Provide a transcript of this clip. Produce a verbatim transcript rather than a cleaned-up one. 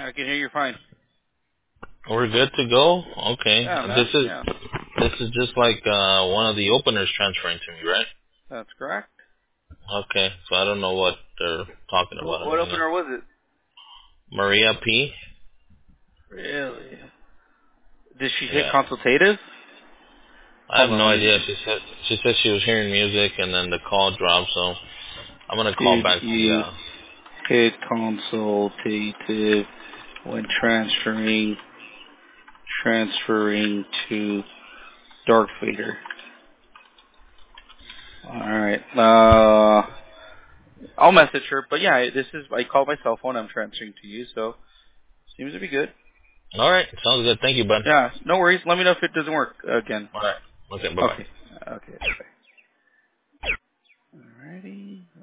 I can hear you fine. We're good to go? Okay. Yeah, man. This is Yeah, this is just like uh one of the openers transferring to me, right? that's correct. Okay. So I don't know what they're talking about. What, I what mean, uh, opener was it? Maria P. Really? Did she hit Yeah. consultative? I have Hold on, no let me idea. see. She said she said she was hearing music and then the call dropped. So I'm gonna call Did back the. you uh hit consultative when transferring transferring to Dark Fader? All right. Uh, I'll message her. But yeah, this is I called my cell phone. I'm transferring to you, so seems to be good. All right. Sounds good. Thank you, bud. Yeah, no worries. Let me know if it doesn't work again. All right. Okay. Bye bye. Okay. Okay. Bye. Alrighty.